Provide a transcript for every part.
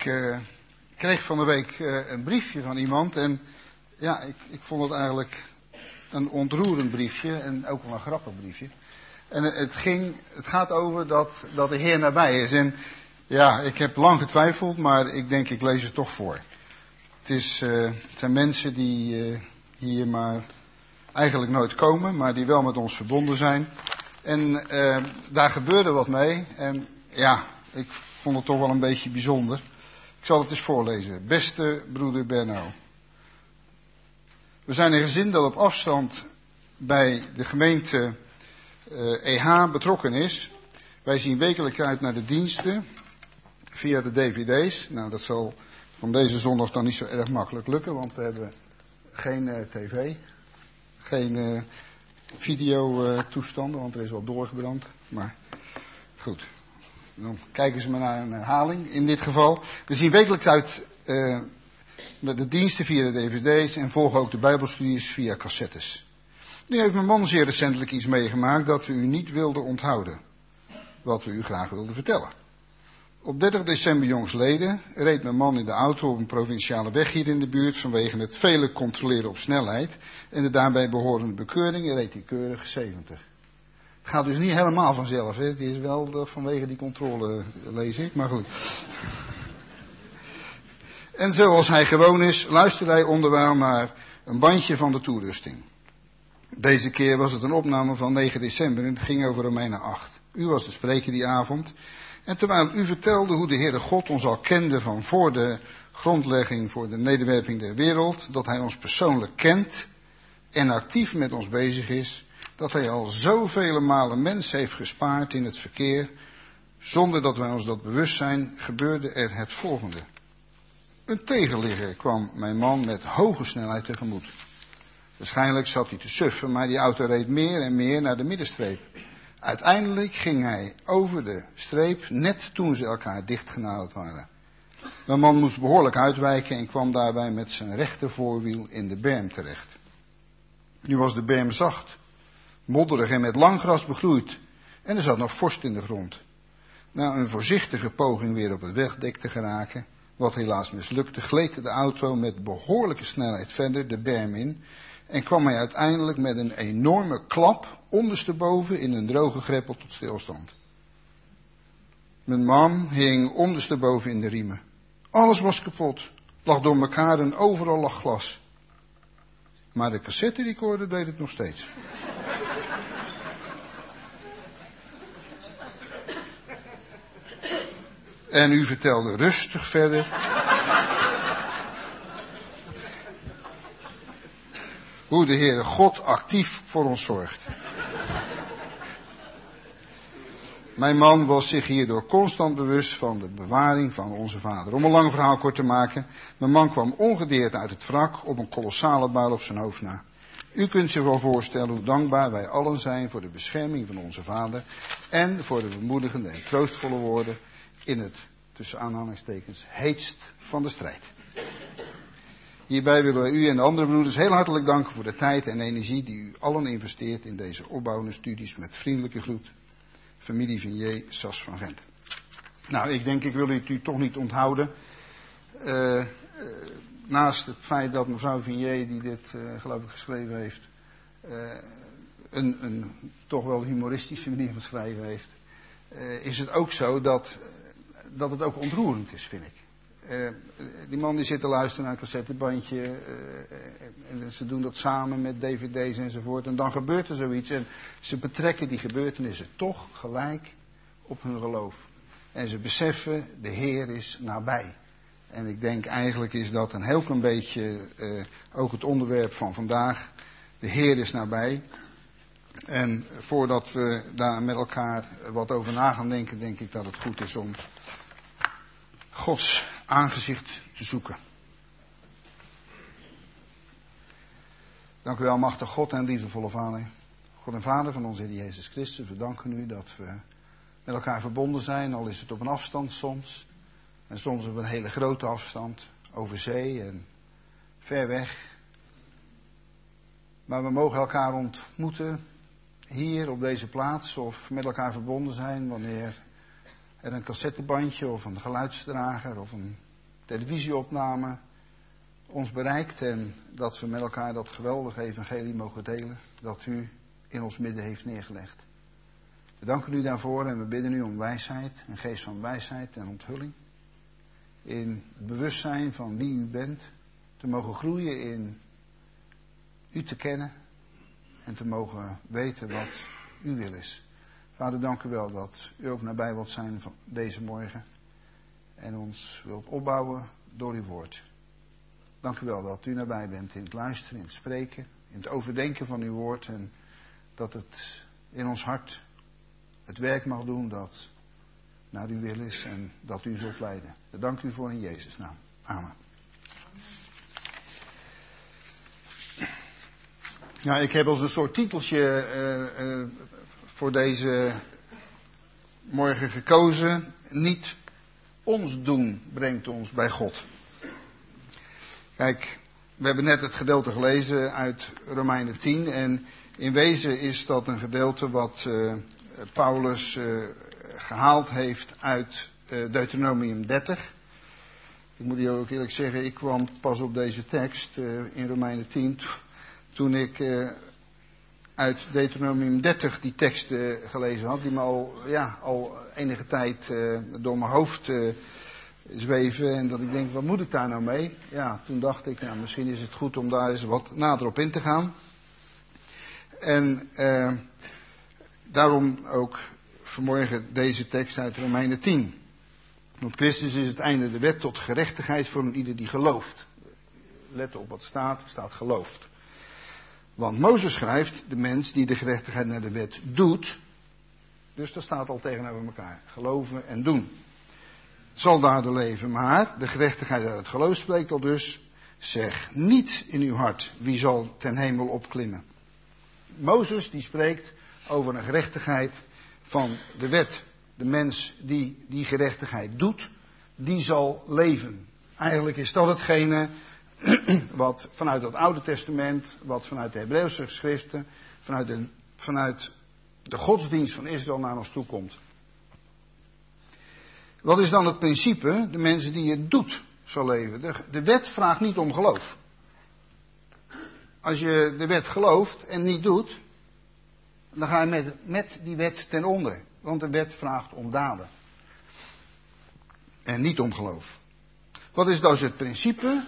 Ik kreeg van de week een briefje van iemand en ja, ik vond het eigenlijk een ontroerend briefje en ook wel een grappig briefje. En het gaat over dat de Heer nabij is. En ja, ik heb lang getwijfeld, maar ik denk ik lees het toch voor. Het zijn mensen die hier maar eigenlijk nooit komen, maar die wel met ons verbonden zijn. En daar gebeurde wat mee en ja, ik vond het toch wel een beetje bijzonder. Ik zal het eens voorlezen. Beste broeder Benno. We zijn een gezin dat op afstand bij de gemeente EH betrokken is. Wij zien wekelijks uit naar de diensten via de dvd's. Nou, dat zal van deze zondag dan niet zo erg makkelijk lukken, want we hebben geen tv, geen videotoestanden, want er is wel doorgebrand. Maar goed, dan kijken ze maar naar een herhaling in dit geval. We zien wekelijks uit de diensten via de dvd's en volgen ook de bijbelstudies via cassettes. Nu heeft mijn man zeer recentelijk iets meegemaakt dat we u niet wilden onthouden. Wat we u graag wilden vertellen. Op 30 december jongstleden reed mijn man in de auto op een provinciale weg hier in de buurt vanwege het vele controleren op snelheid en de daarbij behorende bekeuring reed hij keurig 70. Het gaat dus niet helemaal vanzelf, hè? Het is wel vanwege die controle, lees ik, maar goed. En zoals hij gewoon is, luisterde hij onderwijl naar een bandje van de toerusting. Deze keer was het een opname van 9 december en het ging over Romeinen 8. U was de spreker die avond. En terwijl u vertelde hoe de Heere God ons al kende van voor de grondlegging, voor de nederwerping der wereld, dat hij ons persoonlijk kent en actief met ons bezig is, dat hij al zoveel malen mensen heeft gespaard in het verkeer, zonder dat wij ons dat bewust zijn, gebeurde er het volgende. Een tegenligger kwam mijn man met hoge snelheid tegemoet. Waarschijnlijk zat hij te suffen, maar die auto reed meer en meer naar de middenstreep. Uiteindelijk ging hij over de streep, net toen ze elkaar dichtgenaderd waren. Mijn man moest behoorlijk uitwijken en kwam daarbij met zijn rechter voorwiel in de berm terecht. Nu was de berm zacht, modderig en met lang gras begroeid en er zat nog vorst in de grond. Na een voorzichtige poging weer op het wegdek te geraken, wat helaas mislukte, gleed de auto met behoorlijke snelheid verder de berm in en kwam hij uiteindelijk met een enorme klap ondersteboven in een droge greppel tot stilstand. Mijn man hing ondersteboven in de riemen. Alles was kapot, lag door elkaar en overal lag glas. Maar de cassette recorder deed het nog steeds. En u vertelde rustig verder. Hoe de Heere God actief voor ons zorgt. Mijn man was zich hierdoor constant bewust van de bewaring van onze vader. Om een lang verhaal kort te maken. Mijn man kwam ongedeerd uit het wrak op een kolossale buil op zijn hoofd na. U kunt zich wel voorstellen hoe dankbaar wij allen zijn voor de bescherming van onze vader. En voor de bemoedigende en troostvolle woorden in het, tussen aanhalingstekens, heetst van de strijd. Hierbij willen wij u en de andere broeders heel hartelijk danken voor de tijd en energie die u allen investeert in deze opbouwende studies. Met vriendelijke groet, familie Vignier, Sas van Gent. Nou, ik denk, ik wil het u toch niet onthouden. Naast het feit dat mevrouw Vignier, die dit geloof ik geschreven heeft, een toch wel humoristische manier van schrijven heeft, is het ook zo dat het ook ontroerend is, vind ik. Die man die zit te luisteren naar een cassettebandje en ze doen dat samen met dvd's enzovoort en dan gebeurt er zoiets en ze betrekken die gebeurtenissen toch gelijk op hun geloof en ze beseffen de Heer is nabij en ik denk eigenlijk is dat een heel klein beetje ook het onderwerp van vandaag, de Heer is nabij en voordat we daar met elkaar wat over na gaan denken, denk ik dat het goed is om Gods aangezicht te zoeken. Dank u wel, machtig God en liefdevolle Vader. God en Vader van onze Heer Jezus Christus, we danken u dat we met elkaar verbonden zijn, al is het op een afstand soms. En soms op een hele grote afstand, over zee en ver weg. Maar we mogen elkaar ontmoeten hier op deze plaats of met elkaar verbonden zijn wanneer er een cassettebandje of een geluidsdrager of een televisieopname ons bereikt en dat we met elkaar dat geweldige evangelie mogen delen dat u in ons midden heeft neergelegd. We danken u daarvoor en we bidden u om wijsheid, een geest van wijsheid en onthulling. In het bewustzijn van wie u bent, te mogen groeien in u te kennen en te mogen weten wat uw wil is. Vader, dank u wel dat u ook nabij wilt zijn van deze morgen en ons wilt opbouwen door uw woord. Dank u wel dat u nabij bent in het luisteren, in het spreken, in het overdenken van uw woord en dat het in ons hart het werk mag doen dat naar uw wil is en dat u zult leiden. Ik dank u voor in Jezus' naam. Amen. Ja, ik heb als een soort titeltje voor deze morgen gekozen. Niet ons doen brengt ons bij God. Kijk, we hebben net het gedeelte gelezen uit Romeinen 10 en in wezen is dat een gedeelte wat Paulus gehaald heeft uit Deuteronomium 30. Ik moet hier ook eerlijk zeggen, ik kwam pas op deze tekst in Romeinen 10 toen ik uit Deuteronomium 30 die tekst gelezen had, die me al enige tijd door mijn hoofd zweven en dat ik denk, wat moet ik daar nou mee? Ja, toen dacht ik, nou, misschien is het goed om daar eens wat nader op in te gaan. En daarom ook vanmorgen deze tekst uit Romeinen 10. Want Christus is het einde de wet tot gerechtigheid voor een ieder die gelooft. Let op wat staat gelooft. Want Mozes schrijft, de mens die de gerechtigheid naar de wet doet, dus dat staat al tegenover elkaar, geloven en doen, zal daardoor leven. Maar de gerechtigheid uit het geloof spreekt al dus, zeg niet in uw hart, wie zal ten hemel opklimmen. Mozes die spreekt over een gerechtigheid van de wet. De mens die die gerechtigheid doet, die zal leven. Eigenlijk is dat hetgene wat vanuit het Oude Testament, wat vanuit de Hebreeuwse geschriften, vanuit de godsdienst van Israël naar ons toe komt. Wat is dan het principe? De mensen die het doet, zal leven. De wet vraagt niet om geloof. Als je de wet gelooft en niet doet, dan ga je met die wet ten onder. Want de wet vraagt om daden. En niet om geloof. Wat is dus het principe?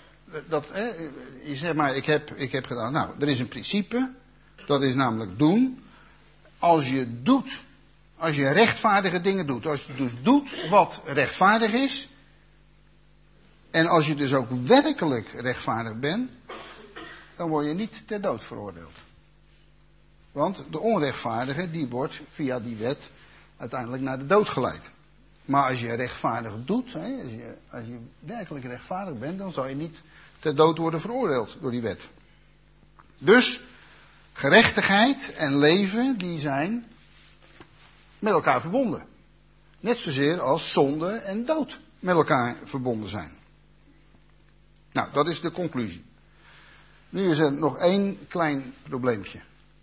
Je zegt maar, ik heb gedaan. Nou, er is een principe. Dat is namelijk doen. Als je rechtvaardige dingen doet. Als je dus doet wat rechtvaardig is. En als je dus ook werkelijk rechtvaardig bent. Dan word je niet ter dood veroordeeld. Want de onrechtvaardige, die wordt via die wet uiteindelijk naar de dood geleid. Maar als je rechtvaardig doet, als je werkelijk rechtvaardig bent, dan zal je niet ter dood worden veroordeeld door die wet. Dus gerechtigheid en leven, die zijn met elkaar verbonden. Net zozeer als zonde en dood met elkaar verbonden zijn. Nou, dat is de conclusie. Nu is er nog één klein probleempje.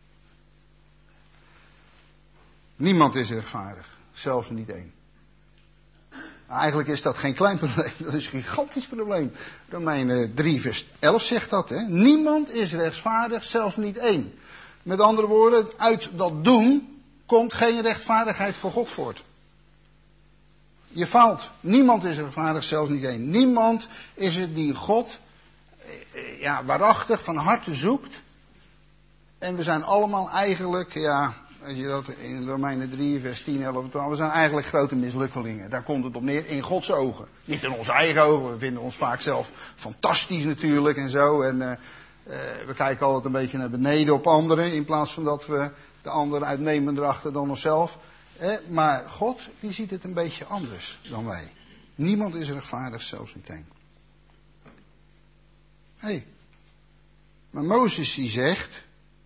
Niemand is rechtvaardig, zelfs niet één. Eigenlijk is dat geen klein probleem, dat is een gigantisch probleem. Romeinen 3 vers 11 zegt dat. Hè? Niemand is rechtvaardig, zelfs niet één. Met andere woorden, uit dat doen komt geen rechtvaardigheid voor God voort. Je faalt. Niemand is rechtvaardig, zelfs niet één. Niemand is het die God waarachtig van harte zoekt. En we zijn allemaal eigenlijk, als je dat in Romeinen 3, vers 10, 11 en 12, we zijn eigenlijk grote mislukkelingen. Daar komt het op neer, in Gods ogen. Niet in onze eigen ogen, we vinden ons vaak zelf fantastisch natuurlijk en zo. En we kijken altijd een beetje naar beneden op anderen, in plaats van dat we de anderen uitnemender achter dan onszelf. Maar God, die ziet het een beetje anders dan wij. Niemand is rechtvaardig, zelfs niet één. Maar Mozes die zegt,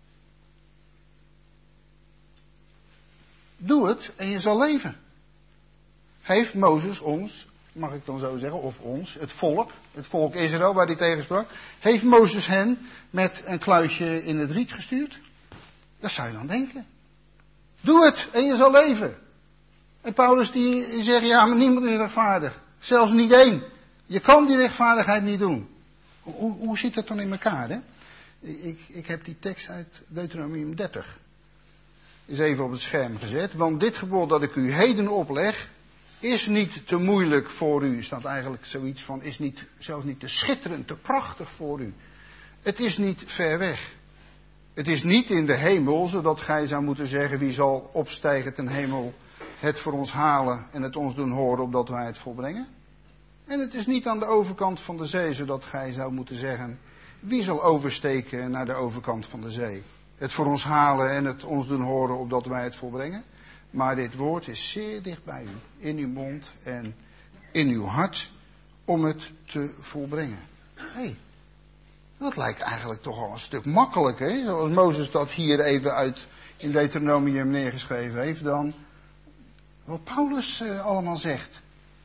doe het en je zal leven. Heeft Mozes ons, mag ik dan zo zeggen, of ons, het volk Israël waar hij tegen sprak, heeft Mozes hen met een kluitje in het riet gestuurd? Dat zou je dan denken. Doe het en je zal leven. En Paulus die zegt, ja, maar niemand is rechtvaardig. Zelfs niet één. Je kan die rechtvaardigheid niet doen. Hoe zit dat dan in elkaar, hè? Ik heb die tekst uit Deuteronomium 30. Is even op het scherm gezet. Want dit gebod dat ik u heden opleg, is niet te moeilijk voor u. Staat eigenlijk zoiets van, is niet, zelfs niet te schitterend, te prachtig voor u. Het is niet ver weg. Het is niet in de hemel, zodat gij zou moeten zeggen, wie zal opstijgen ten hemel, het voor ons halen en het ons doen horen, opdat wij het volbrengen. En het is niet aan de overkant van de zee, zodat gij zou moeten zeggen, wie zal oversteken naar de overkant van de zee. Het voor ons halen en het ons doen horen, opdat wij het volbrengen. Maar dit woord is zeer dicht bij u, in uw mond en in uw hart, om het te volbrengen. Hé, dat lijkt eigenlijk toch al een stuk makkelijker, hè? Zoals Mozes dat hier even uit in Deuteronomium neergeschreven heeft, dan wat Paulus allemaal zegt.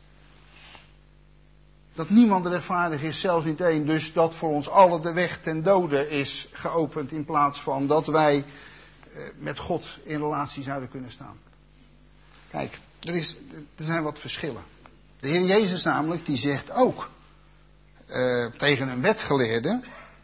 Dat niemand rechtvaardig is, zelfs niet één. Dus dat voor ons allen de weg ten dode is geopend, in plaats van dat wij met God in relatie zouden kunnen staan. Kijk, er zijn wat verschillen. De Heer Jezus namelijk, die zegt ook tegen een wetgeleerde.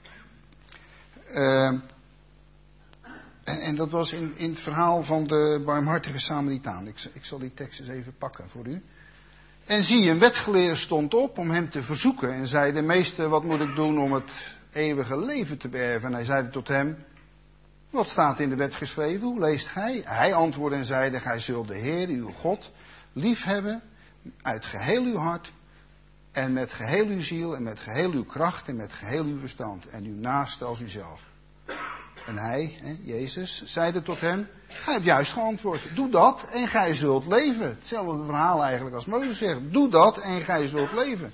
En dat was in het verhaal van de barmhartige Samaritaan. Ik zal die tekst eens even pakken voor u. En zie, een wetgeleerde stond op om hem te verzoeken. En zeide, meester, wat moet ik doen om het eeuwige leven te beërven? En hij zeide tot hem, wat staat in de wet geschreven? Hoe leest gij? Hij antwoordde en zeide, gij zult de Heer, uw God, liefhebben uit geheel uw hart. En met geheel uw ziel en met geheel uw kracht en met geheel uw verstand. En uw naaste als uzelf. En hij, Jezus, zeide tot hem, gij hebt juist geantwoord. Doe dat en gij zult leven. Hetzelfde verhaal eigenlijk als Mozes zegt. Doe dat en gij zult leven.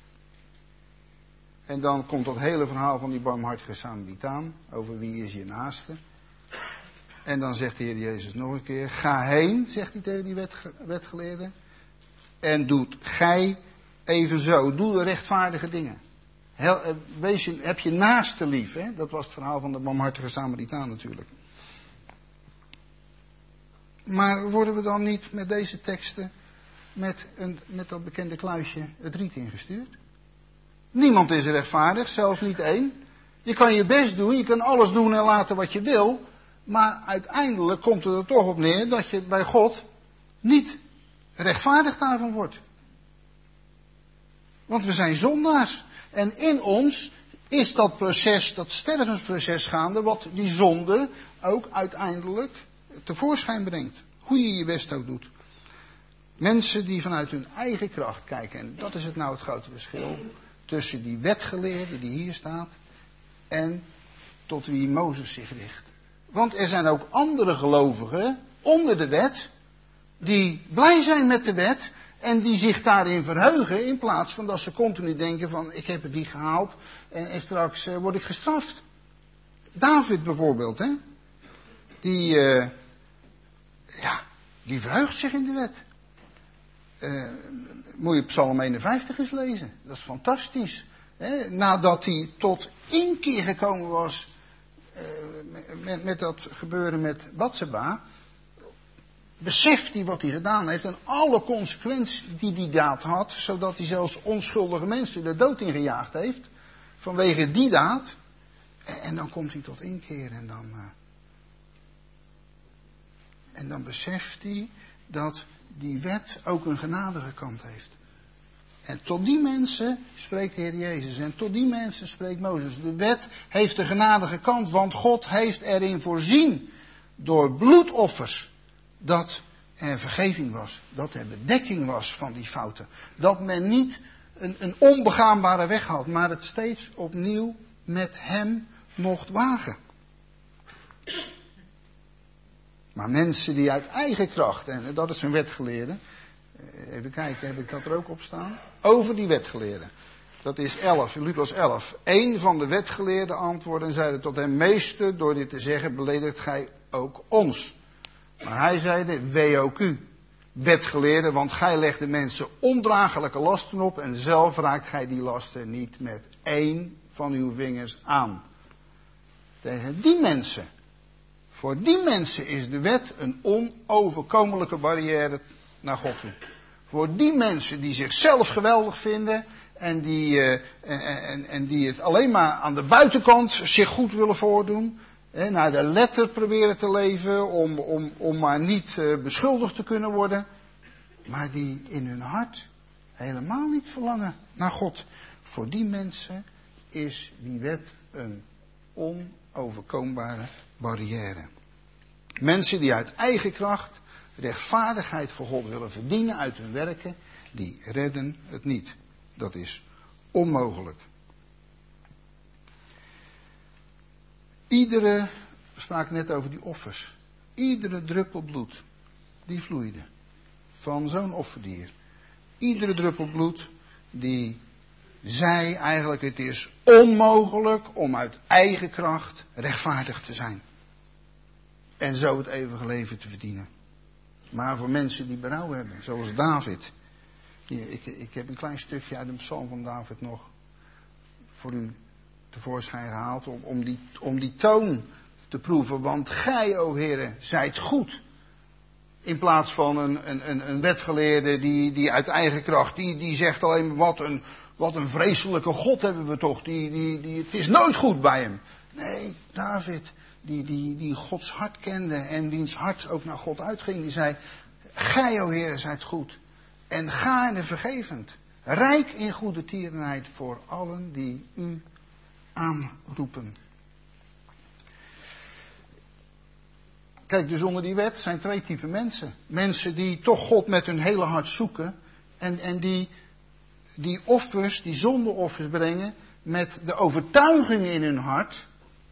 En dan komt dat hele verhaal van die barmhartige Samaritaan. Over wie is je naaste. En dan zegt de Heer Jezus nog een keer. Ga heen, zegt hij tegen die wetgeleerde. En doet gij evenzo. Doe de rechtvaardige dingen. Heb je naaste lief. Hè? Dat was het verhaal van de barmhartige Samaritaan natuurlijk. Maar worden we dan niet met deze teksten met dat bekende kluisje het riet ingestuurd? Niemand is rechtvaardig, zelfs niet één. Je kan je best doen, je kan alles doen en laten wat je wil. Maar uiteindelijk komt het er toch op neer dat je bij God niet rechtvaardig daarvan wordt. Want we zijn zondaars. En in ons is dat proces, dat stervensproces gaande, wat die zonde ook uiteindelijk tevoorschijn brengt. Hoe je je best ook doet. Mensen die vanuit hun eigen kracht kijken. En dat is het grote verschil tussen die wetgeleerde die hier staat en tot wie Mozes zich richt. Want er zijn ook andere gelovigen onder de wet die blij zijn met de wet en die zich daarin verheugen in plaats van dat ze continu denken van ik heb het niet gehaald en straks word ik gestraft. David bijvoorbeeld, hè? Die verheugt zich in de wet. Moet je Psalm 51 eens lezen. Dat is fantastisch. Hè? Nadat hij tot inkeer gekomen was met dat gebeuren met Batseba, beseft hij wat hij gedaan heeft en alle consequenties die die daad had, zodat hij zelfs onschuldige mensen de dood ingejaagd heeft, vanwege die daad. En dan komt hij tot inkeer en dan beseft hij dat die wet ook een genadige kant heeft. En tot die mensen spreekt de Heer Jezus. En tot die mensen spreekt Mozes. De wet heeft een genadige kant. Want God heeft erin voorzien. Door bloedoffers. Dat er vergeving was. Dat er bedekking was van die fouten. Dat men niet een onbegaanbare weg had. Maar het steeds opnieuw met hem mocht wagen. Maar mensen die uit eigen kracht. En dat is een wetgeleerde. Even kijken, heb ik dat er ook op staan? Over die wetgeleerden. Dat is 11, Lucas 11. Eén van de wetgeleerden antwoordde en zeide tot hem, meester, door dit te zeggen beledigt gij ook ons. Maar hij zeide, wee ook u, wetgeleerden, want gij legt de mensen ondraaglijke lasten op en zelf raakt gij die lasten niet met één van uw vingers aan. Tegen die mensen, voor die mensen is de wet een onoverkomelijke barrière naar God toe. Voor die mensen die zichzelf geweldig vinden en die het alleen maar aan de buitenkant zich goed willen voordoen. Naar de letter proberen te leven om maar niet beschuldigd te kunnen worden. Maar die in hun hart helemaal niet verlangen naar God. Voor die mensen is die wet een onoverkombare barrière. Mensen die uit eigen kracht rechtvaardigheid voor God willen verdienen uit hun werken, die redden het niet. Dat is onmogelijk. We spraken net over die offers. Iedere druppel bloed, die vloeide van zo'n offerdier. Iedere druppel bloed, die zei eigenlijk, het is onmogelijk om uit eigen kracht rechtvaardig te zijn. En zo het eeuwige leven te verdienen. Maar voor mensen die berouw hebben, zoals David. Ik heb een klein stukje uit een psalm van David nog voor u tevoorschijn gehaald. Om die toon te proeven. Want gij, o Heere, zijt goed. In plaats van een wetgeleerde die uit eigen kracht, die zegt alleen wat een vreselijke God hebben we toch. Het is nooit goed bij hem. Nee, David, die Gods hart kende en wiens hart ook naar God uitging, die zei, gij, o Heere, zijt goed. En gaarne vergevend. Rijk in goede tierenheid voor allen die u aanroepen. Kijk, dus onder die wet zijn 2 typen mensen. Mensen die toch God met hun hele hart zoeken. En die offers, die zondeoffers brengen met de overtuiging in hun hart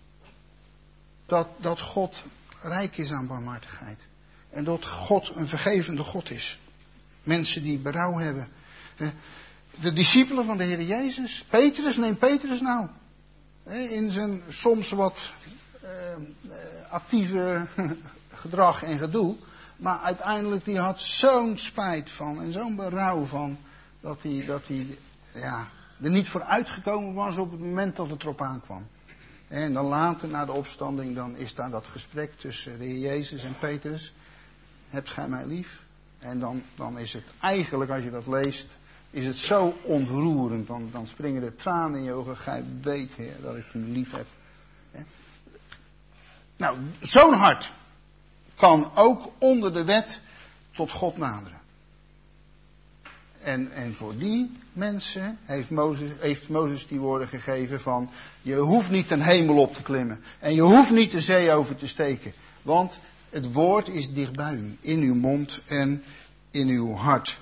dat God rijk is aan barmhartigheid. En dat God een vergevende God is. Mensen die berouw hebben. De discipelen van de Heer Jezus. Neem Petrus nou. In zijn soms wat actieve gedrag en gedoe. Maar uiteindelijk die had zo'n spijt van en zo'n berouw van. Dat hij er niet voor uitgekomen was op het moment dat het erop aankwam. En dan later, na de opstanding, dan is daar dat gesprek tussen de Heer Jezus en Petrus. Hebt gij mij lief? En dan is het eigenlijk, als je dat leest, is het zo ontroerend. Dan springen de tranen in je ogen. Gij weet, Heer, dat ik u lief heb. Nou, zo'n hart kan ook onder de wet tot God naderen. En voor die mensen heeft Mozes die woorden gegeven van, je hoeft niet ten hemel op te klimmen. En je hoeft niet de zee over te steken. Want het woord is dicht bij u. In uw mond en in uw hart.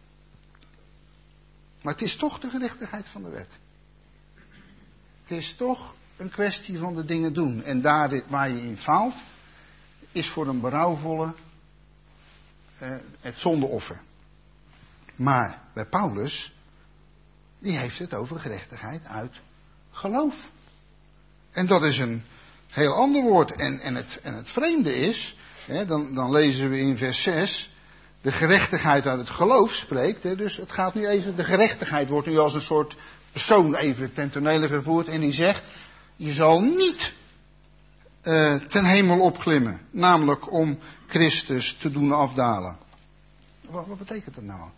Maar het is toch de gerechtigheid van de wet. Het is toch een kwestie van de dingen doen. En daar waar je in faalt, is voor een berouwvolle het zondeoffer. Maar bij Paulus, die heeft het over gerechtigheid uit geloof. En dat is een heel ander woord. En het vreemde is, dan lezen we in vers 6, de gerechtigheid uit het geloof spreekt. Dus het gaat nu even, de gerechtigheid wordt nu als een soort persoon even ten tonele gevoerd. En die zegt, je zal niet ten hemel opklimmen. Namelijk om Christus te doen afdalen. Wat betekent dat nou?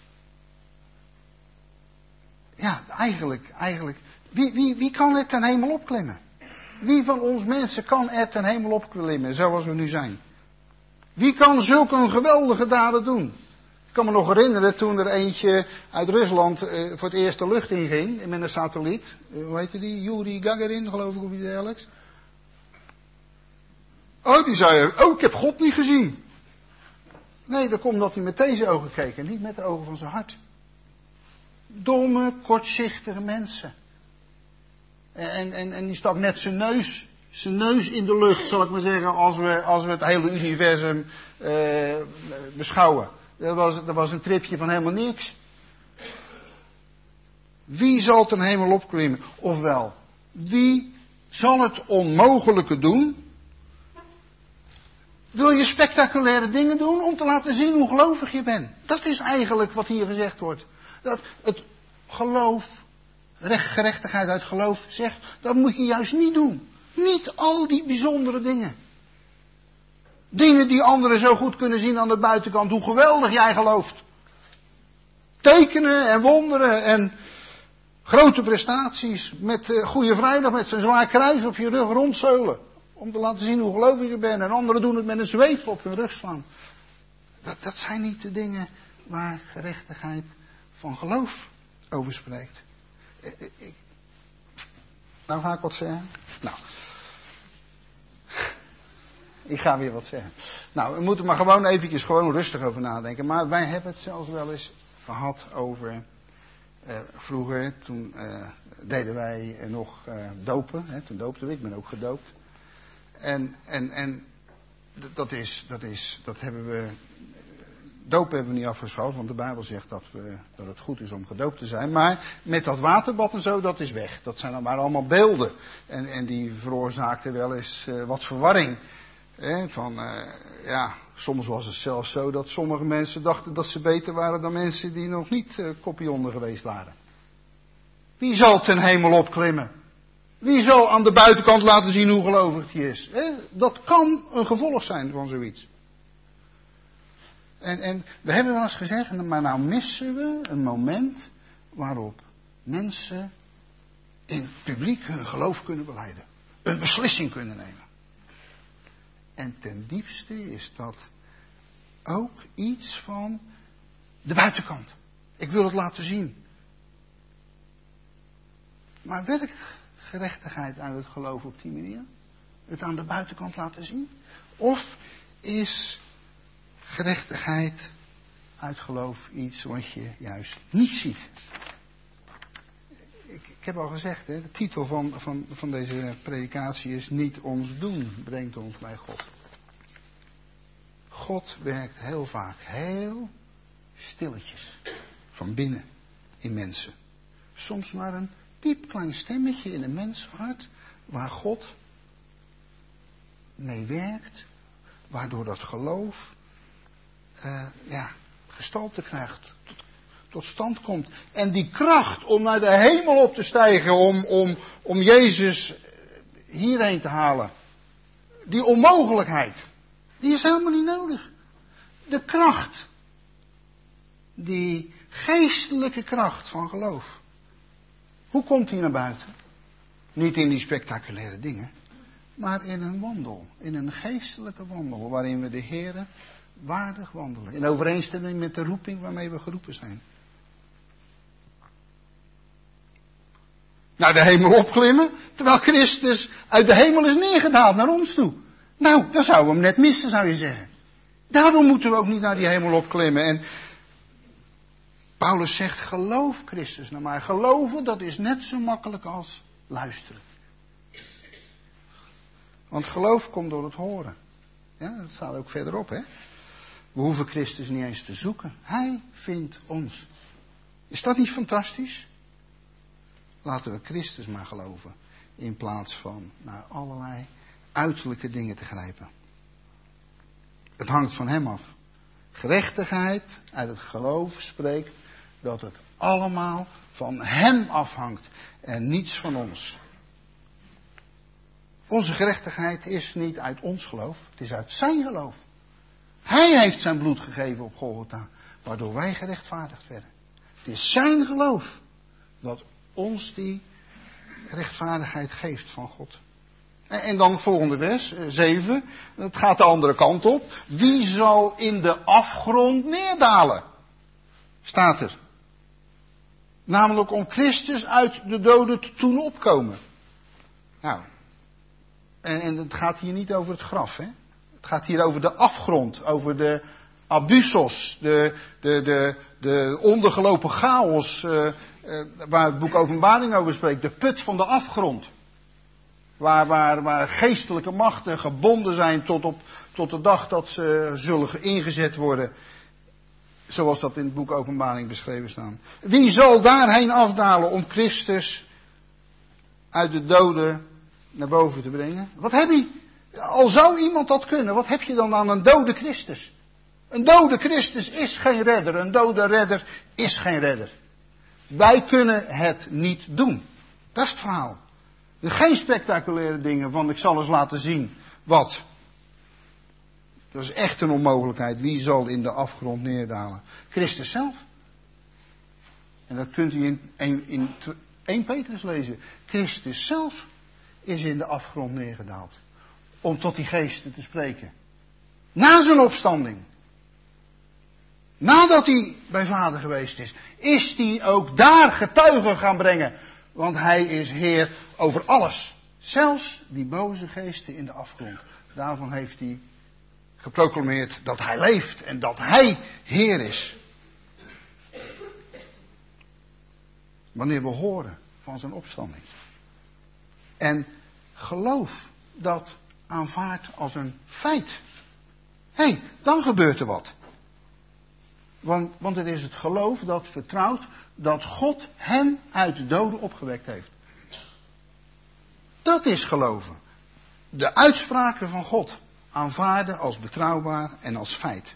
Ja, eigenlijk. Wie kan er ten hemel opklimmen? Wie van ons mensen kan er ten hemel opklimmen, zoals we nu zijn? Wie kan zulke geweldige daden doen? Ik kan me nog herinneren toen er eentje uit Rusland voor het eerst de lucht inging met een satelliet. Hoe heette die? Yuri Gagarin, geloof ik, of iets dergelijks. Oh, die zei, ik heb God niet gezien. Nee, dat komt omdat hij met deze ogen keek en niet met de ogen van zijn hart. Domme, kortzichtige mensen. En die stak net zijn neus in de lucht, zal ik maar zeggen, als we het hele universum beschouwen. Dat was een tripje van helemaal niks. Wie zal ten hemel opklimmen? Ofwel, wie zal het onmogelijke doen? Wil je spectaculaire dingen doen om te laten zien hoe gelovig je bent? Dat is eigenlijk wat hier gezegd wordt. Dat het geloof, gerechtigheid uit geloof zegt, dat moet je juist niet doen. Niet al die bijzondere dingen. Dingen die anderen zo goed kunnen zien aan de buitenkant, hoe geweldig jij gelooft. tekenen en wonderen en grote prestaties. Met Goede Vrijdag met zijn zwaar kruis op je rug rondzeulen. Om te laten zien hoe gelovig je bent. En anderen doen het met een zweep op hun rug slaan. Dat zijn niet de dingen waar gerechtigheid van geloof over spreekt. Nou ga ik wat zeggen. Nou. Ik ga weer wat zeggen. Nou, we moeten maar gewoon eventjes rustig over nadenken. Maar wij hebben het zelfs wel eens gehad over... vroeger, toen deden wij nog dopen. Hè, toen doopten we, ik ben ook gedoopt. En dat hebben we... Dopen hebben we niet afgeschaft, want de Bijbel zegt dat het goed is om gedoopt te zijn. Maar met dat waterbad en zo, dat is weg. Dat zijn dan maar allemaal beelden. En die veroorzaakten wel eens wat verwarring. Soms was het zelfs zo dat sommige mensen dachten dat ze beter waren dan mensen die nog niet kopje onder geweest waren. Wie zal ten hemel opklimmen? Wie zal aan de buitenkant laten zien hoe gelovig hij is? Dat kan een gevolg zijn van zoiets. En we hebben wel eens gezegd, maar nou missen we een moment waarop mensen in het publiek hun geloof kunnen belijden. Een beslissing kunnen nemen. En ten diepste is dat ook iets van de buitenkant. Ik wil het laten zien. Maar werkt gerechtigheid uit het geloof op die manier? Het aan de buitenkant laten zien? Of is gerechtigheid uit geloof iets wat je juist niet ziet? Ik heb al gezegd, de titel van deze predikatie is niet ons doen brengt ons bij God. God werkt heel vaak heel stilletjes van binnen in mensen. Soms maar een piepklein stemmetje in een mensenhart waar God mee werkt, waardoor dat geloof gestalte krijgt, tot stand komt. En die kracht om naar de hemel op te stijgen, om Jezus hierheen te halen, die onmogelijkheid, die is helemaal niet nodig. De kracht, die geestelijke kracht van geloof. Hoe komt die naar buiten? Niet in die spectaculaire dingen, maar in een wandel, in een geestelijke wandel, waarin we de Heere waardig wandelen. In overeenstemming met de roeping waarmee we geroepen zijn. Naar de hemel opklimmen, terwijl Christus uit de hemel is neergedaald naar ons toe. Nou, dan zouden we hem net missen, zou je zeggen. Daarom moeten we ook niet naar die hemel opklimmen. En Paulus zegt, geloof Christus naar mij. Geloven, dat is net zo makkelijk als luisteren. Want geloof komt door het horen. Ja, dat staat ook verderop, hè. We hoeven Christus niet eens te zoeken. Hij vindt ons. Is dat niet fantastisch? Laten we Christus maar geloven. In plaats van naar allerlei uiterlijke dingen te grijpen. Het hangt van hem af. Gerechtigheid uit het geloof spreekt dat het allemaal van hem afhangt. En niets van ons. Onze gerechtigheid is niet uit ons geloof. Het is uit zijn geloof. Hij heeft zijn bloed gegeven op Golgotha. Waardoor wij gerechtvaardigd werden. Het is zijn geloof. Wat ons die rechtvaardigheid geeft van God. En dan het volgende vers, 7. Het gaat de andere kant op. Wie zal in de afgrond neerdalen? Staat er. Namelijk om Christus uit de doden te doen opkomen. Nou. En het gaat hier niet over het graf, hè. Het gaat hier over de afgrond. Over de abyssos. De ondergelopen chaos. Waar het boek Openbaring over spreekt. De put van de afgrond. Waar geestelijke machten gebonden zijn tot de dag dat ze zullen ingezet worden. Zoals dat in het boek Openbaring beschreven staan. Wie zal daarheen afdalen om Christus uit de doden naar boven te brengen? Wat heb je? Al zou iemand dat kunnen, wat heb je dan aan een dode Christus? Een dode Christus is geen redder. Een dode redder is geen redder. Wij kunnen het niet doen. Dat is het verhaal. Geen spectaculaire dingen van ik zal eens laten zien wat. Dat is echt een onmogelijkheid. Wie zal in de afgrond neerdalen? Christus zelf. En dat kunt u in 1 Petrus lezen. Christus zelf is in de afgrond neergedaald. Om tot die geesten te spreken. Na zijn opstanding. Nadat hij bij Vader geweest is hij ook daar getuigen gaan brengen. Want hij is Heer over alles. Zelfs die boze geesten in de afgrond. Daarvan heeft hij geproclameerd dat hij leeft en dat hij Heer is. Wanneer we horen van zijn opstanding. En geloof dat aanvaardt als een feit. Dan gebeurt er wat. Want het is het geloof dat vertrouwt dat God hem uit de doden opgewekt heeft. Dat is geloven. De uitspraken van God aanvaarden als betrouwbaar en als feit.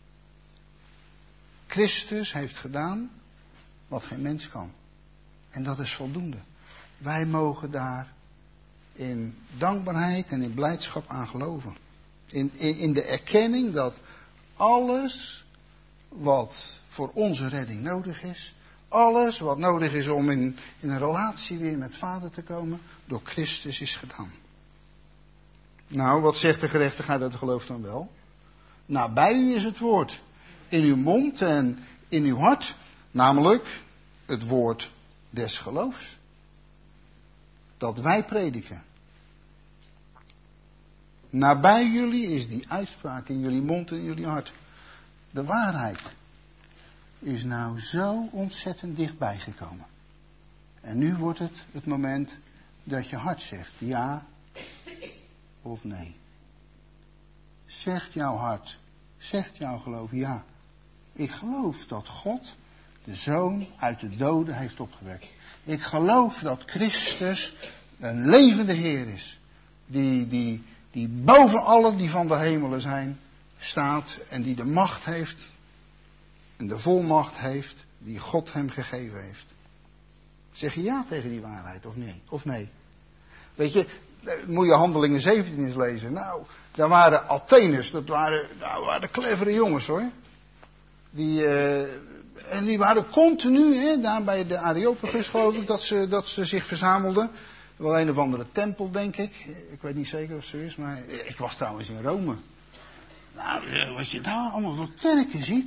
Christus heeft gedaan wat geen mens kan. En dat is voldoende. Wij mogen daar in dankbaarheid en in blijdschap aan geloven. In de erkenning dat alles wat voor onze redding nodig is, alles wat nodig is om in een relatie weer met Vader te komen, door Christus is gedaan. Nou, wat zegt de gerechtigheid uit het geloof dan wel? Nabij u is het woord, in uw mond en in uw hart, namelijk het woord des geloofs. Dat wij prediken. Nabij jullie is die uitspraak in jullie mond en in jullie hart. De waarheid is nou zo ontzettend dichtbij gekomen. En nu wordt het moment dat je hart zegt ja of nee. Zegt jouw hart, zegt jouw geloof ja. Ik geloof dat God de Zoon uit de doden heeft opgewekt. Ik geloof dat Christus een levende Heer is. Die boven alle die van de hemelen zijn staat en die de macht heeft en de volmacht heeft die God hem gegeven heeft. Zeg je ja tegen die waarheid of nee? Weet je, moet je Handelingen 17 eens lezen. Nou, daar waren Atheners, dat waren clevere jongens hoor. Die waren continu, daar bij de Areopagus geloof ik, dat ze zich verzamelden. Wel een of andere tempel, denk ik. Ik weet niet zeker of het zo is, maar ik was trouwens in Rome. Nou, wat je daar allemaal voor kerken ziet.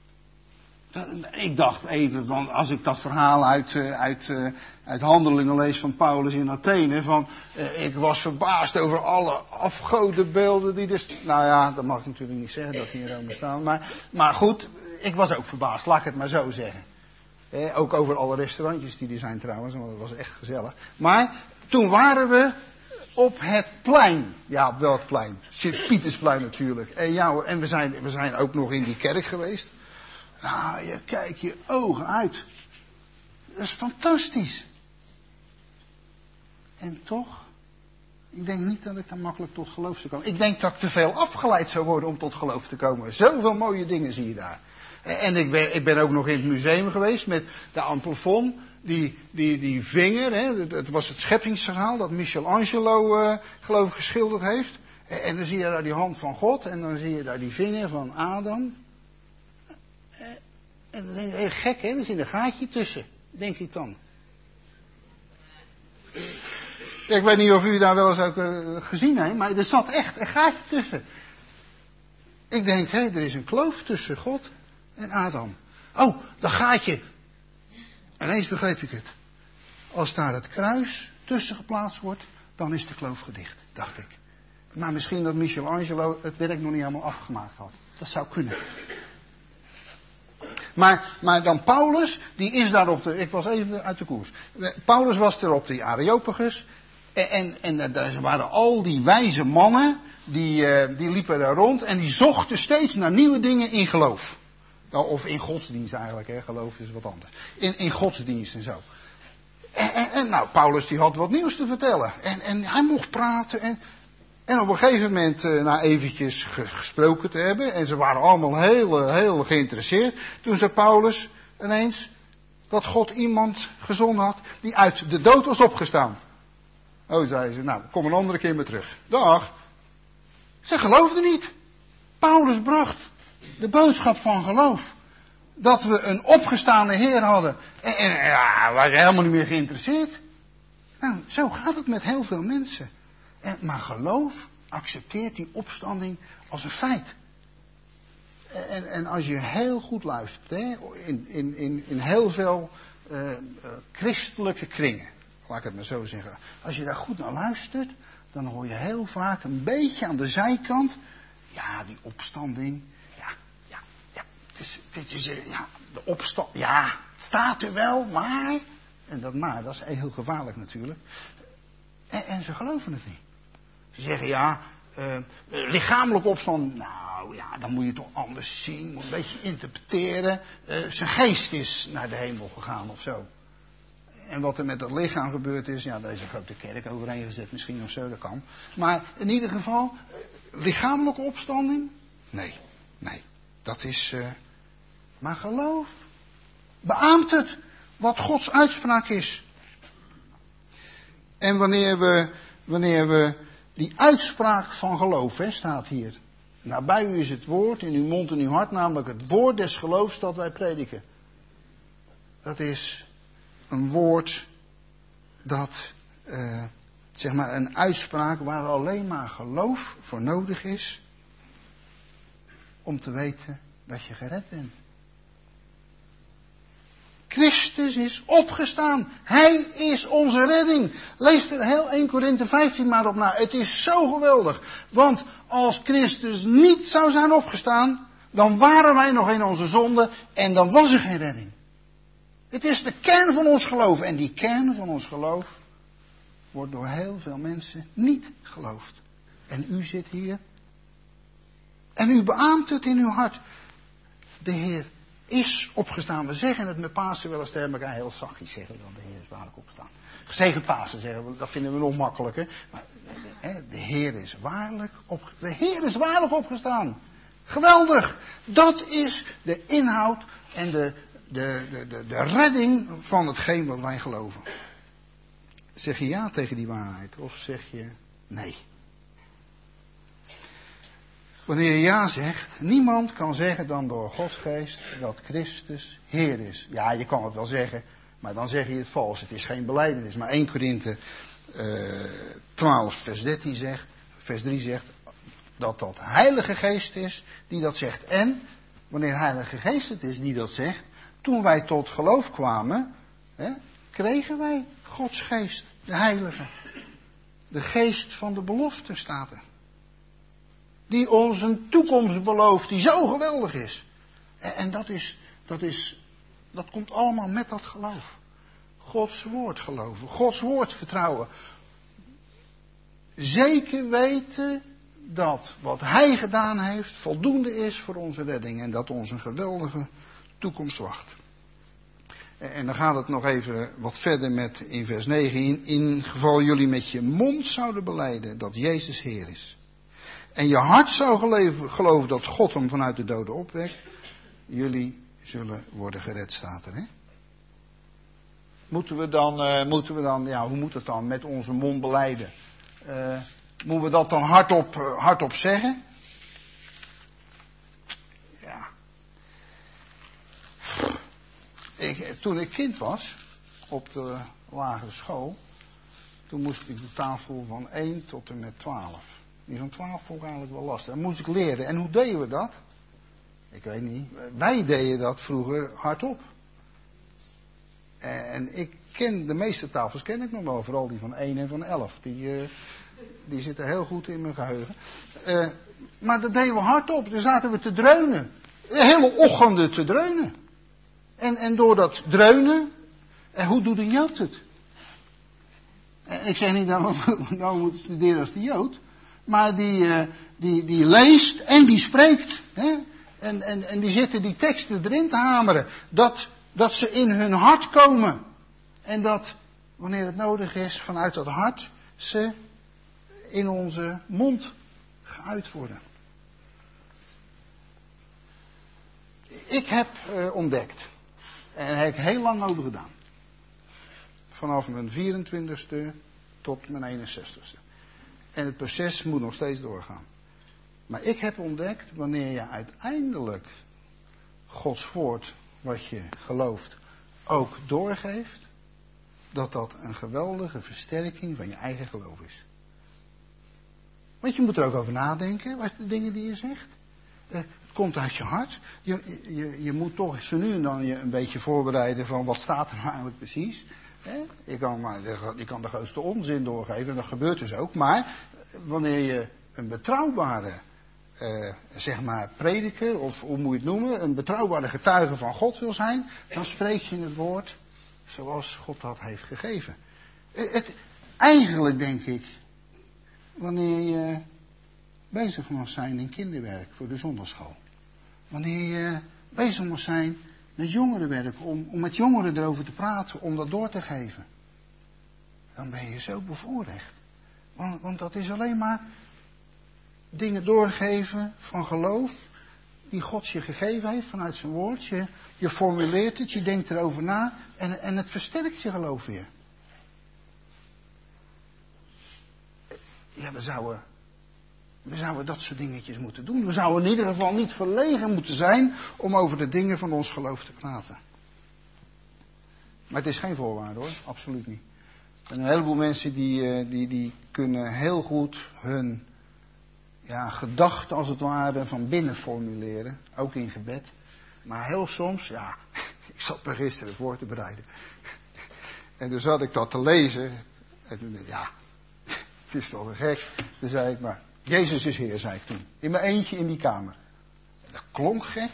Ik dacht even, van, als ik dat verhaal uit Handelingen lees van Paulus in Athene, ik was verbaasd over alle afgodenbeelden die er... Nou ja, dat mag ik natuurlijk niet zeggen dat die in Rome staan, maar goed, ik was ook verbaasd, laat ik het maar zo zeggen. Ook over alle restaurantjes die er zijn trouwens, want dat was echt gezellig. Maar toen waren we op het plein. Ja, op welk plein? Sint-Pietersplein natuurlijk. En we zijn ook nog in die kerk geweest. Nou, je kijkt je ogen uit. Dat is fantastisch. En toch, ik denk niet dat ik dan makkelijk tot geloof zou komen. Ik denk dat ik te veel afgeleid zou worden om tot geloof te komen. Zoveel mooie dingen zie je daar. En ik ben ook nog in het museum geweest met de Amplifon. Die vinger, het was het scheppingsverhaal dat Michelangelo geloof ik geschilderd heeft. En dan zie je daar die hand van God en dan zie je daar die vinger van Adam. En dan denk je, heel gek hè, er zit een gaatje tussen, denk ik dan. Ik weet niet of u daar wel eens ook gezien heeft, maar er zat echt een gaatje tussen. Ik denk, er is een kloof tussen God en Adam. Oh, dat gaatje. Ineens begreep ik het. Als daar het kruis tussen geplaatst wordt, dan is de kloof gedicht, dacht ik. Maar misschien dat Michelangelo het werk nog niet helemaal afgemaakt had. Dat zou kunnen. Maar dan Paulus, die is daar ik was even uit de koers. Paulus was er op die Areopagus. En daar waren al die wijze mannen, die liepen daar rond. En die zochten steeds naar nieuwe dingen in geloof. Of in godsdienst eigenlijk, hè. Geloof is wat anders. In godsdienst en zo. En nou, Paulus die had wat nieuws te vertellen. En hij mocht praten. En op een gegeven moment, na eventjes gesproken te hebben, en ze waren allemaal heel geïnteresseerd, toen zei Paulus ineens dat God iemand gezonden had die uit de dood was opgestaan. Oh, zei ze, nou, kom een andere keer maar terug. Dag. Ze geloofden niet. Paulus bracht de boodschap van geloof. dat we een opgestaande Heer hadden. En ja, waren helemaal niet meer geïnteresseerd. Nou, zo gaat het met heel veel mensen. Maar geloof accepteert die opstanding als een feit. En als je heel goed luistert, hè, in heel veel christelijke kringen, laat ik het maar zo zeggen. Als je daar goed naar luistert, dan hoor je heel vaak een beetje aan de zijkant, ja, die opstanding, de opstand, ja, het staat er wel, maar, en dat is heel gevaarlijk natuurlijk. En ze geloven het niet. Ze zeggen, ja, lichamelijke opstand, nou ja, dan moet je toch anders zien, moet een beetje interpreteren. Zijn geest is naar de hemel gegaan of zo. En wat er met dat lichaam gebeurd is, ja, daar is een grote kerk overheen gezet misschien of zo, dat kan. Maar in ieder geval, lichamelijke opstanding? Nee, dat is, maar geloof beaamt het wat Gods uitspraak is. En wanneer we die uitspraak van geloof, hè, staat hier. Nou, bij u is het woord, in uw mond en uw hart, namelijk het woord des geloofs dat wij prediken. Dat is een woord dat, zeg maar een uitspraak waar alleen maar geloof voor nodig is. Om te weten dat je gered bent. Christus is opgestaan. Hij is onze redding. Lees er heel 1 Korinthe 15 maar op na. Het is zo geweldig. Want als Christus niet zou zijn opgestaan, dan waren wij nog in onze zonde en dan was er geen redding. Het is de kern van ons geloof. En die kern van ons geloof wordt door heel veel mensen niet geloofd. En u zit hier. En u beaamt het in uw hart. De Heer is opgestaan. We zeggen het met Pasen wel eens tegen elkaar heel zachtjes zeggen dan de Heer is waarlijk opgestaan. Gezegend Pasen zeggen we, dat vinden we nog makkelijker. Maar de Heer is waarlijk opgestaan. De Heer is waarlijk opgestaan. Geweldig. Dat is de inhoud en de redding van hetgeen wat wij geloven. Zeg je ja tegen die waarheid of zeg je nee? Wanneer je ja zegt, niemand kan zeggen dan door Gods geest dat Christus Heer is. Ja, je kan het wel zeggen, maar dan zeg je het vals. Het is geen belijdenis. Maar 1 Korinthe 12 vers 3 zegt dat dat Heilige Geest is die dat zegt. En wanneer Heilige Geest het is die dat zegt, toen wij tot geloof kwamen, kregen wij Gods Geest, de Heilige. De Geest van de belofte staat er. Die ons een toekomst belooft die zo geweldig is. En dat komt allemaal met dat geloof. Gods woord geloven, Gods woord vertrouwen. Zeker weten dat wat Hij gedaan heeft voldoende is voor onze redding. En dat ons een geweldige toekomst wacht. En dan gaat het nog even wat verder met in vers 9. In geval jullie met je mond zouden belijden dat Jezus Heer is. En je hart zou geloven dat God hem vanuit de doden opwekt. Jullie zullen worden gered, staat er. Hè? Moeten we dan, ja, hoe moet het dan met onze mond belijden? Moeten we dat dan hardop zeggen? Ja. Toen ik kind was, op de lagere school, toen moest ik de tafel van 1 tot en met 12. Die van 12 vond ik eigenlijk wel lastig. Dat moest ik leren. En hoe deden we dat? Ik weet niet. Wij deden dat vroeger hardop. En ik ken de meeste tafels ken ik nog wel. Vooral die van 1 en van 11. Die zitten heel goed in mijn geheugen. Maar dat deden we hardop. Dan zaten we te dreunen. De hele ochtenden te dreunen. En door dat dreunen. En hoe doet een Jood het? En ik zeg niet dat we moeten studeren als de Jood. Maar die leest en die spreekt. Hè? En die zitten die teksten erin te hameren. Dat ze in hun hart komen. En dat, wanneer het nodig is, vanuit dat hart, ze in onze mond geuit worden. Ik heb ontdekt. En daar heb ik heel lang over gedaan. Vanaf mijn 24ste tot mijn 61ste. En het proces moet nog steeds doorgaan. Maar ik heb ontdekt, wanneer je uiteindelijk Gods woord wat je gelooft ook doorgeeft, dat een geweldige versterking van je eigen geloof is. Want je moet er ook over nadenken, wat de dingen die je zegt. Het komt uit je hart. Je moet toch zo nu en dan je een beetje voorbereiden van wat staat er nou eigenlijk precies. Je kan de grootste onzin doorgeven en dat gebeurt dus ook. Maar wanneer je een betrouwbare prediker, of hoe moet je het noemen, een betrouwbare getuige van God wil zijn, dan spreek je het woord zoals God dat heeft gegeven. Eigenlijk denk ik, wanneer je bezig mag zijn in kinderwerk voor de zondagschool, wanneer je bezig mag zijn met jongerenwerk, om met jongeren erover te praten, om dat door te geven, dan ben je zo bevoorrecht. Want dat is alleen maar dingen doorgeven van geloof die God je gegeven heeft vanuit zijn woord. Je formuleert het, je denkt erover na en het versterkt je geloof weer. Ja, we zouden dat soort dingetjes moeten doen. We zouden in ieder geval niet verlegen moeten zijn om over de dingen van ons geloof te praten. Maar het is geen voorwaarde hoor, absoluut niet. En een heleboel mensen die kunnen heel goed hun gedachten als het ware van binnen formuleren, ook in gebed. Maar heel soms, ik zat me gisteren voor te bereiden. En toen zat ik dat te lezen. En toen dacht ik, het is toch een gek. Toen zei ik maar, Jezus is Heer, zei ik toen. In mijn eentje in die kamer. Dat klonk gek.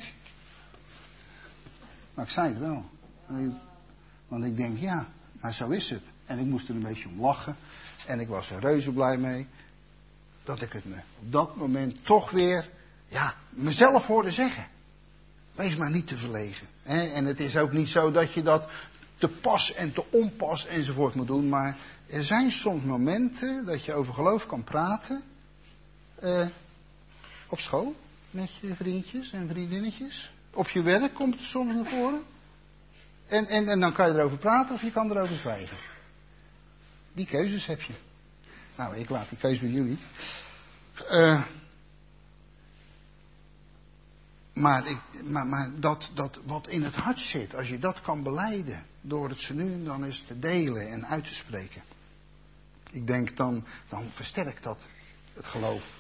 Maar ik zei het wel. Want ik denk, maar zo is het. En ik moest er een beetje om lachen. En ik was er reuze blij mee. Dat ik het me op dat moment toch weer, mezelf hoorde zeggen. Wees maar niet te verlegen. Hè? En het is ook niet zo dat je dat te pas en te onpas enzovoort moet doen. Maar er zijn soms momenten dat je over geloof kan praten. Op school, met je vriendjes en vriendinnetjes. Op je werk komt het soms naar voren. En dan kan je erover praten of je kan erover zwijgen. Die keuzes heb je. Nou, ik laat die keuze bij jullie. Maar dat wat in het hart zit, als je dat kan belijden, door het zo nu en dan eens te delen en uit te spreken. Ik denk dan versterkt dat het geloof.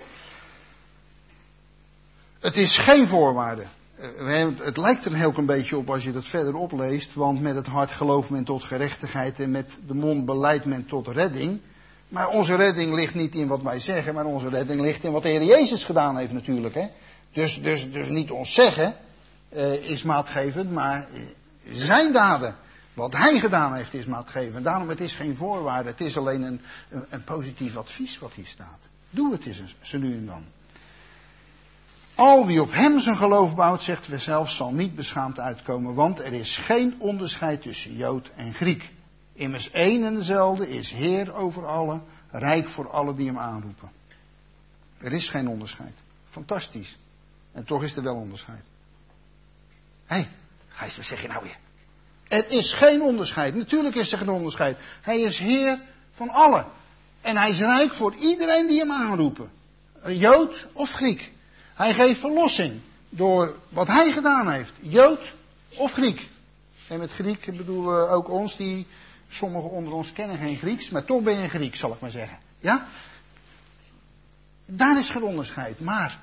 Het is geen voorwaarde. Het lijkt er heel een beetje op als je dat verder opleest, want met het hart gelooft men tot gerechtigheid en met de mond belijdt men tot redding. Maar onze redding ligt niet in wat wij zeggen, maar onze redding ligt in wat de Heer Jezus gedaan heeft natuurlijk. Hè? Dus niet ons zeggen is maatgevend, maar zijn daden. Wat hij gedaan heeft is maatgevend. Daarom het is geen voorwaarde, het is alleen een positief advies wat hier staat. Doe het eens zo nu en dan. Al wie op hem zijn geloof bouwt, zegt we zelf, zal niet beschaamd uitkomen, want er is geen onderscheid tussen Jood en Griek. Immers één en dezelfde is Heer over allen, rijk voor allen die hem aanroepen. Er is geen onderscheid. Fantastisch. En toch is er wel onderscheid. Hé, Gijs, wat zeg je nou weer? Er is geen onderscheid. Natuurlijk is er geen onderscheid. Hij is Heer van allen. En hij is rijk voor iedereen die hem aanroepen. Een Jood of Griek. Hij geeft verlossing door wat hij gedaan heeft. Jood of Griek. En met Griek bedoelen we ook ons die... Sommigen onder ons kennen geen Grieks, maar toch ben je een Griek, zal ik maar zeggen. Ja? Daar is geen onderscheid. Maar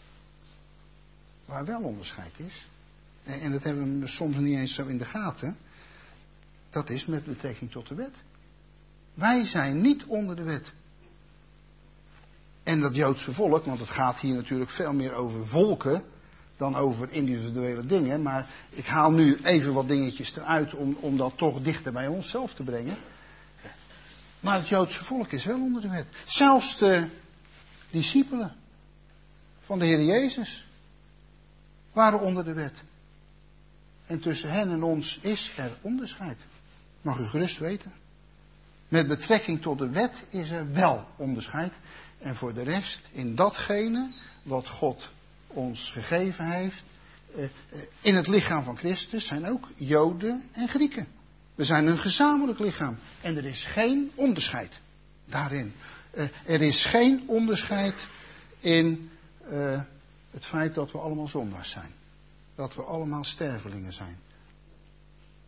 waar wel onderscheid is, en dat hebben we soms niet eens zo in de gaten, dat is met betrekking tot de wet. Wij zijn niet onder de wet. En dat Joodse volk, want het gaat hier natuurlijk veel meer over volken dan over individuele dingen. Maar ik haal nu even wat dingetjes eruit om dat toch dichter bij onszelf te brengen. Maar het Joodse volk is wel onder de wet. Zelfs de discipelen van de Heer Jezus waren onder de wet. En tussen hen en ons is er onderscheid. Mag u gerust weten. Met betrekking tot de wet is er wel onderscheid. En voor de rest, in datgene wat God ons gegeven heeft, in het lichaam van Christus zijn ook Joden en Grieken. We zijn een gezamenlijk lichaam. En er is geen onderscheid daarin. Er is geen onderscheid in het feit dat we allemaal zondaars zijn. Dat we allemaal stervelingen zijn.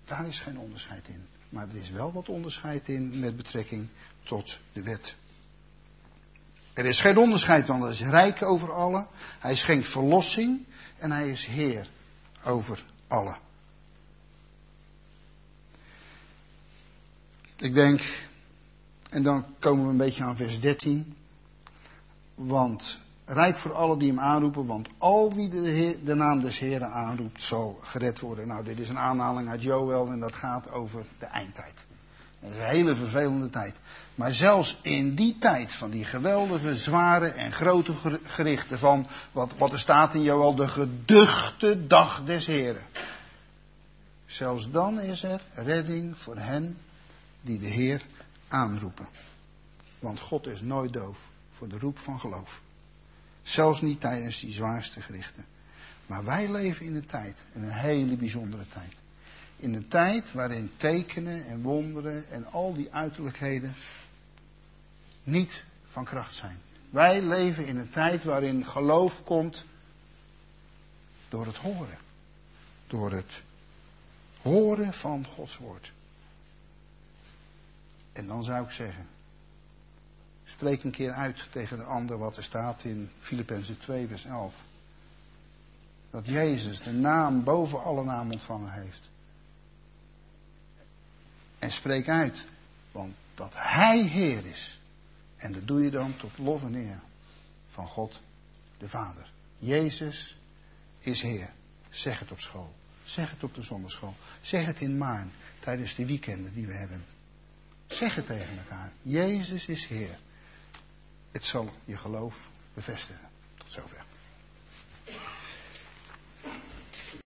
Daar is geen onderscheid in. Maar er is wel wat onderscheid in met betrekking tot de wet. Er is geen onderscheid, want hij is rijk over allen. Hij schenkt verlossing en hij is Heer over allen. Ik denk, en dan komen we een beetje aan vers 13. Want rijk voor allen die hem aanroepen, want al wie de naam des Heren aanroept, zal gered worden. Nou, dit is een aanhaling uit Joël en dat gaat over de eindtijd. Dat is een hele vervelende tijd. Maar zelfs in die tijd van die geweldige, zware en grote gerichten van wat er staat in Joël, de geduchte dag des Heren. Zelfs dan is er redding voor hen die de Heer aanroepen. Want God is nooit doof voor de roep van geloof. Zelfs niet tijdens die zwaarste gerichten. Maar wij leven in een tijd, in een hele bijzondere tijd. In een tijd waarin tekenen en wonderen en al die uiterlijkheden niet van kracht zijn. Wij leven in een tijd waarin geloof komt door het horen. Door het horen van Gods woord. En dan zou ik zeggen, spreek een keer uit tegen de ander wat er staat in Filippenzen 2 vers 11. Dat Jezus de naam boven alle naam ontvangen heeft. En spreek uit, want dat Hij Heer is. En dat doe je dan tot lof en eer van God de Vader. Jezus is Heer. Zeg het op school. Zeg het op de zonderschool. Zeg het in Maarn tijdens de weekenden die we hebben. Zeg het tegen elkaar. Jezus is Heer. Het zal je geloof bevestigen. Tot zover.